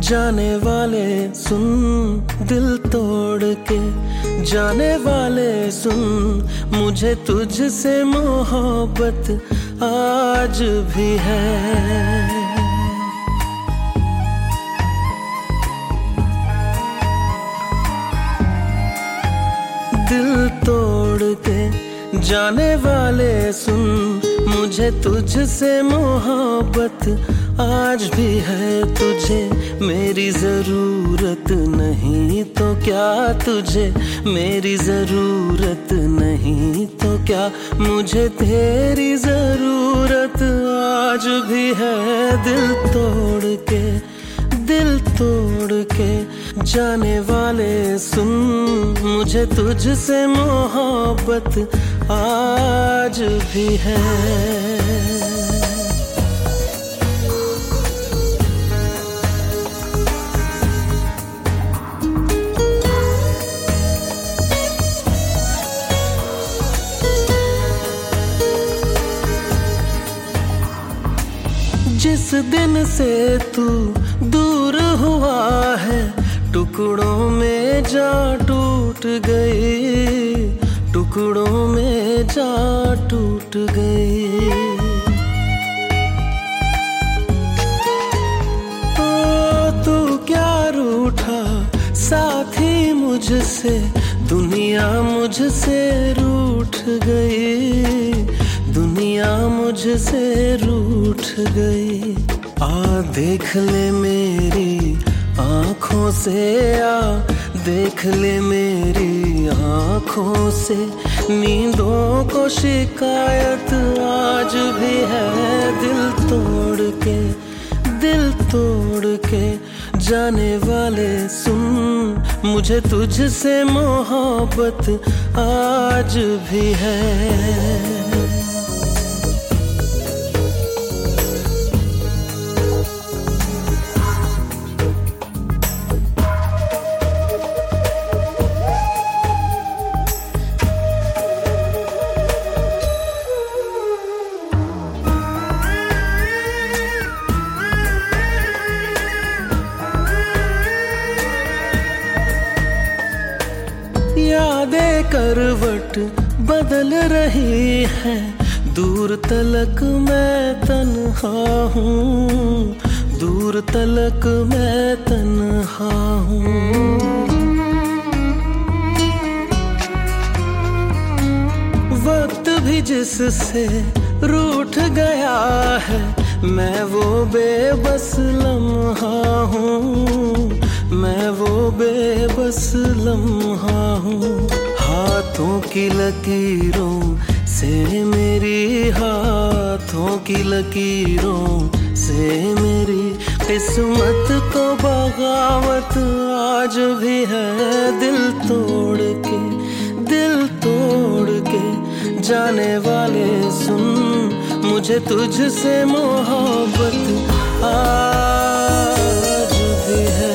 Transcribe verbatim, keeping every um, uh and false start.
जाने वाले सुन, दिल तोड़ के जाने वाले सुन, मुझे तुझसे मोहब्बत आज भी है। दिल तोड़ के जाने वाले सुन, मुझे तुझसे मोहब्बत आज भी है। तुझे मेरी जरूरत नहीं तो क्या, तुझे मेरी जरूरत नहीं तो क्या, मुझे तेरी जरूरत आज भी है। दिल तोड़ के दिल तोड़ के जाने वाले सुन, मुझे तुझसे मोहब्बत आज भी है। जिस दिन से तू दूर हुआ है, टुकड़ों में जा टूट गई, टुकड़ों में जा टूट गई। ओ तू क्या रूठा साथी मुझसे, दुनिया मुझसे रूठ गई, दुनिया मुझसे रूठ गई। आ देख ले मेरी आँखों से, आ देख ले मेरी आँखों से, नींदों को शिकायत आज भी है। दिल तोड़ के दिल तोड़ के जाने वाले सुन, मुझे तुझसे मोहब्बत आज भी है। यादें करवट बदल रही है, दूर तलक मैं तन्हा हूँ, दूर तलक मैं तन्हा हूँ। वक्त भी जिससे रूठ गया है, मैं वो बेबस लम्हा हूँ, मैं वो बेबस लम्हा हूँ। हाथों की लकीरों से मेरी, हाथों की लकीरों से मेरी किस्मत को बगावत आज भी है। दिल तोड़ के दिल तोड़ के जाने वाले सुन, मुझे तुझसे मोहब्बत आज भी है।